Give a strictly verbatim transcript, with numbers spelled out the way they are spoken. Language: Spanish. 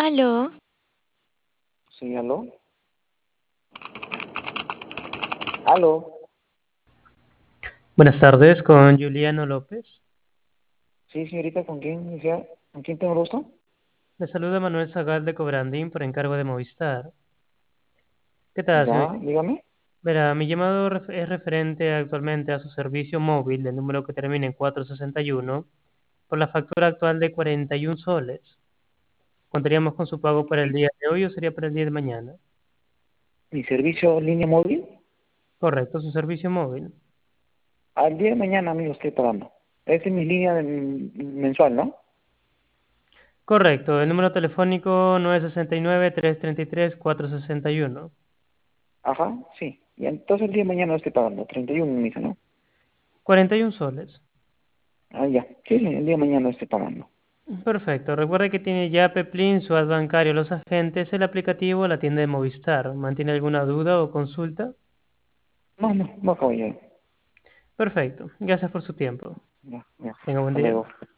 Aló, Sí, aló. Aló. Buenas tardes, con Juliano López. Sí, señorita, ¿con quién, desea- ¿con quién tengo el gusto? Le saluda Manuel Zagal de Cobrandín por encargo de Movistar. ¿Qué tal, señor? Ya, dígame. Verá, mi llamado ref- es referente actualmente a su servicio móvil, del número que termina en cuatrocientos sesenta y uno, por la factura actual de cuarenta y uno soles. ¿Contaríamos con su pago para el ¿Mi, día de hoy o sería para el día de mañana? mi servicio línea móvil? Correcto, su servicio móvil. Al día de mañana, amigo, estoy pagando. Esa es mi línea de- mensual, ¿no? Correcto, el número telefónico nueve seis nueve, tres tres tres, cuatro seis uno. Ajá, sí. Y entonces el día de mañana lo estoy pagando. treinta y uno me dice, ¿no? cuarenta y uno soles. Ah, ya. Sí, sí, el día de mañana lo estoy pagando. Perfecto. Recuerde que tiene ya Peplin, su ad bancario, los agentes, el aplicativo, la tienda de Movistar. ¿Mantiene alguna duda o consulta? No, no, no, caballero. Perfecto. Gracias por su tiempo. Ya, ya. Tenga buen Hasta día. luego.